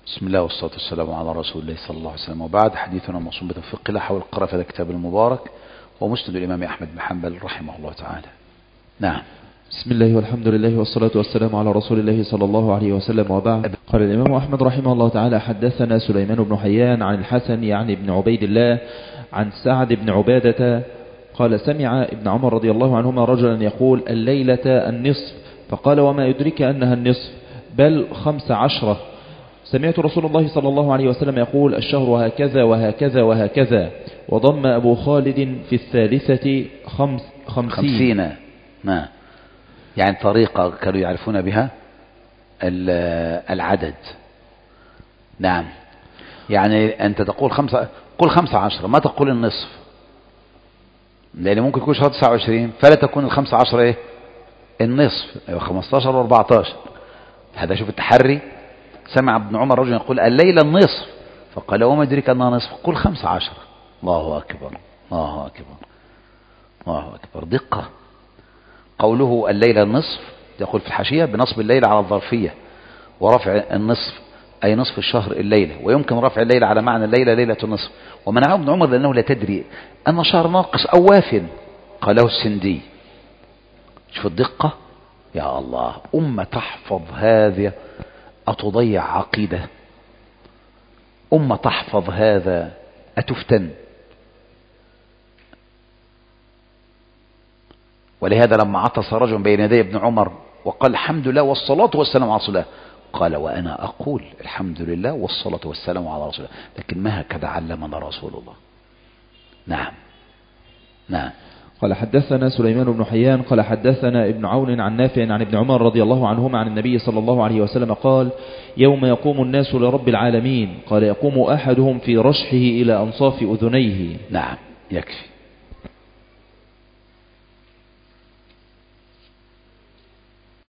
بسم الله والصلاة والسلام على رسول الله صلى الله عليه وسلم، وبعد. حديثنا موصول بتوفيق الله حول القراءة في هذا الكتاب المبارك ومسند الإمام أحمد بن حنبل رحمه الله تعالى. نعم. بسم الله والحمد لله والصلاة والسلام على رسول الله صلى الله عليه وسلم، وبعد. قال الإمام أحمد رحمه الله تعالى: حدثنا سليمان بن حيان عن الحسن يعني بن عبيد الله عن سعد بن عبادة قال: سمع ابن عمر رضي الله عنهما رجلا يقول: الليلة النصف، فقال: وما يدرك أنها النصف؟ بل 15. سمعت رسول الله صلى الله عليه وسلم يقول: الشهر هكذا وهكذا وهكذا. وضم أبو خالد في الثالثة 50. نعم، يعني طريقة كانوا يعرفون بها العدد. نعم، يعني أنت تقول قل 15، ما تقول النصف، لأن ممكن يكون شهر 29 فلا تكون 15 إيه النصف، 15 و14. هذا شوف التحري. سمع ابن عمر رجل يقول: الليلة النصف، فقال: وما يدرك أنها نصف؟ قل 15. الله أكبر، الله أكبر، الله أكبر، دقة. قوله الليلة النصف يقول في الحاشية بنصب الليلة على الظرفية، ورفع النصف أي نصف الشهر الليلة، ويمكن رفع الليلة على معنى الليلة ليلة النصف. ومنعه ابن عمر لأنه لا تدري أن شهر ناقص أو واف، قاله السندي. شوف الدقة، يا الله. أمة تحفظ هذا أتضيع عقيدة؟ أمة تحفظ هذا أتفتن؟ ولهذا لما عطس رجل بين يدي ابن عمر وقال: الحمد لله والصلاة والسلام على رسول الله، قال: وأنا أقول الحمد لله والصلاة والسلام على رسول الله، لكن ما هكذا علمنا رسول الله. نعم. نعم. قال: حدثنا سليمان بن حيان قال: حدثنا ابن عون عن نافع عن ابن عمر رضي الله عنهما عن النبي صلى الله عليه وسلم قال: يوم يقوم الناس لرب العالمين، قال: يقوم أحدهم في رشحه إلى أنصاف أذنيه. نعم، يكفي.